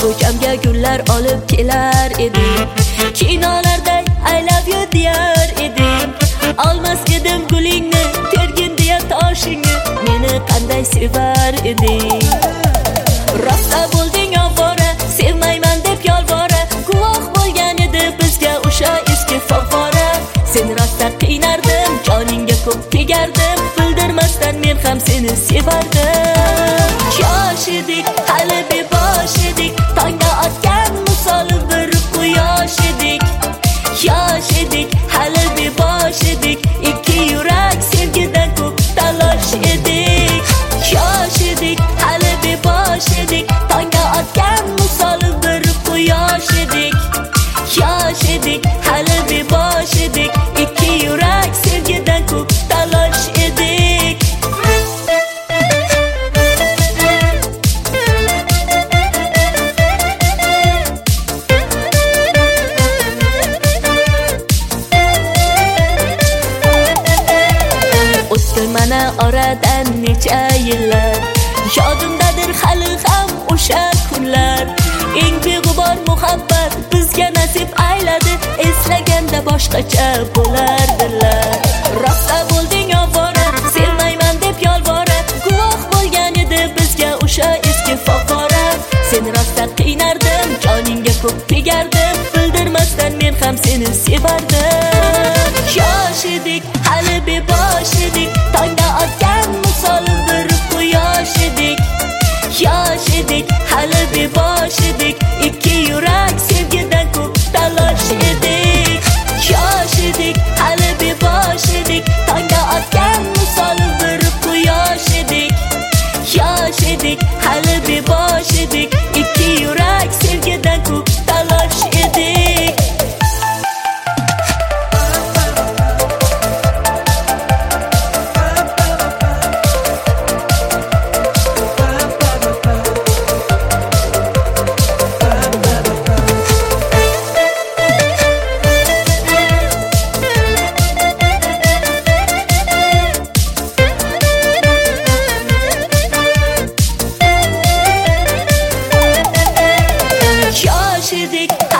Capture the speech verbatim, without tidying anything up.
ko'chamga gullar olib kelar edim. Kinolarda I love you deyar edim. Olmas edim gulingni, tergin deya toshingni, meni qanday sevar eding. Rosta bo'lding ovora, sevmayman deb yolvora, guvoh bo'lgan edi bizga o'sha eski favvora. Sen rosta qiynardim, joningga ko'p tegardim, bildirmasdan men ham seni sevardim. Yosh edik, hali bebosh edik, tongda otgan misoli bir quyosh edik. Yosh edik, hali bebosh edik, ikki yurak sevgidan ko'p talosh edik. Yosh edik, hali bebosh edik, tongda otgan misoli bir quyosh edik. Yosh edik, hali bebosh edik, ikki yurak sevgidan ko'p talosh edik. O'tdi mana oradan necha yillar, yodimdadir hali ham o'sha kunlar. Eng beg'ubor muhabbat bizga nasib ayladi, eslaganda boshqacha bo'lardilar. Rosta bo'lding ovora, sevmayman deb yolvora, guvoh bo'lgan edi bizga o'sha eski favvora. Sen rosta qiynardim, joningga ko'p tegardim, bildirmasdan men ham seni sevardim. Yosh edik, hali bebosh edik, tongda otgan misoli bir quyosh edik. Yosh edik, hali bebosh edik, ikki yurak sevgidan ko'p talosh edik. Yosh edik, hali bebosh edik, tongda otgan misoli bir quyosh edik. Yosh edik, hali bebosh edik, ikki yurak sevgidan ko'p talosh edik. Yosh edik,